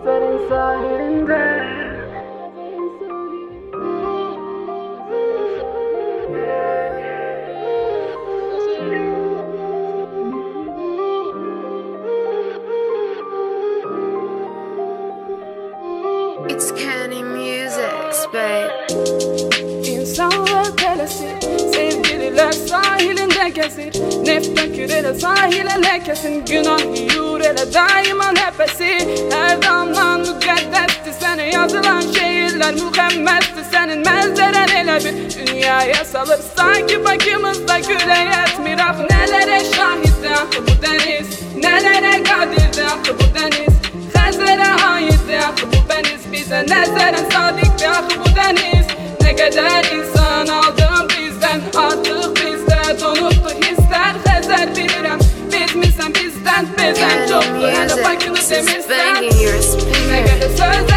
Hazar'ın sahilinde. It's Kenny Music, babe. İnsanlar telesi, sevgililer sahilinde gezir. Neft dökür ele sahile lekesin. Günah yiyor ele daima nefesi. Her damlan mükaddesti, sana yazılan şiirler mükemmesti. Senin menzeren ele bir dünyaya salır. Sanki bakımızda güle yetmir. Ah nelere şahitdi ah bu deniz, nelere kadirdi ah bu deniz. Hazara aitti ah bu deniz, bize nezeren sadıktı ah bu deniz. Ne kadar insan aldım bizden, artık bizde donuktu hisler. Hazar bilirəm, biz misən bizden, bizden çoktu hele bakını temizden. Ne kadar söz